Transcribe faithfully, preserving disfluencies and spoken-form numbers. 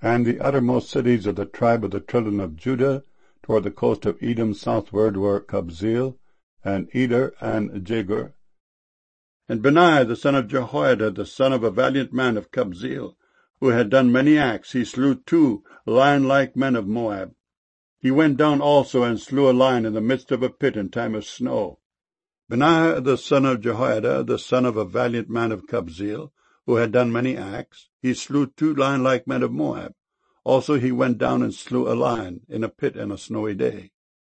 And the uttermost cities of the tribe of the children of Judah toward the coast of Edom southward were Kabzeel, and Eder, and Jagur. And Benaiah the son of Jehoiada, the son of a valiant man of Kabzeel, who had done many acts, he slew two lion-like men of Moab. He went down also and slew a lion in the midst of a pit in time of snow. Benaiah the son of Jehoiada, the son of a valiant man of Kabzeel, who had done many acts, he slew two lion-like men of Moab. Also he went down and slew a lion in a pit on a snowy day.